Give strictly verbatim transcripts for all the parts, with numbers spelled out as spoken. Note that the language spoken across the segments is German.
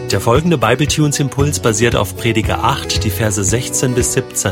Der folgende Bibletunes-Impuls basiert auf Prediger acht, die Verse sechzehn bis siebzehn.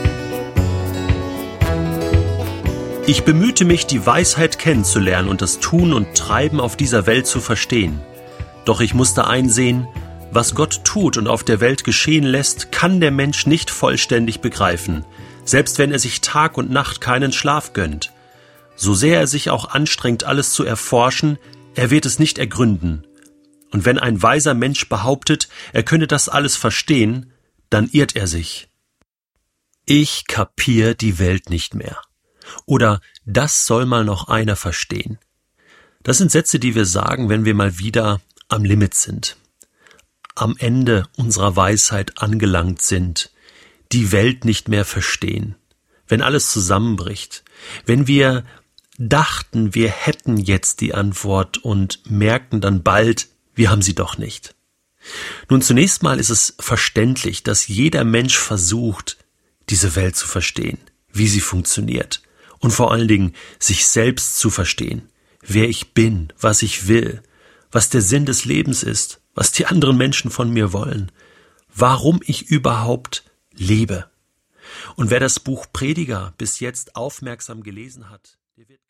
Ich bemühte mich, die Weisheit kennenzulernen und das Tun und Treiben auf dieser Welt zu verstehen. Doch ich musste einsehen, was Gott tut und auf der Welt geschehen lässt, kann der Mensch nicht vollständig begreifen, selbst wenn er sich Tag und Nacht keinen Schlaf gönnt. So sehr er sich auch anstrengt, alles zu erforschen, er wird es nicht ergründen. Und wenn ein weiser Mensch behauptet, er könne das alles verstehen, dann irrt er sich. Ich kapier die Welt nicht mehr. Oder das soll mal noch einer verstehen. Das sind Sätze, die wir sagen, wenn wir mal wieder am Limit sind, am Ende unserer Weisheit angelangt sind, die Welt nicht mehr verstehen, wenn alles zusammenbricht, wenn wir dachten, wir hätten jetzt die Antwort und merken dann bald, wir haben sie doch nicht. Nun, zunächst mal ist es verständlich, dass jeder Mensch versucht, diese Welt zu verstehen, wie sie funktioniert und vor allen Dingen sich selbst zu verstehen, wer ich bin, was ich will, was der Sinn des Lebens ist, was die anderen Menschen von mir wollen, warum ich überhaupt lebe. Und wer das Buch Prediger bis jetzt aufmerksam gelesen hat, der wird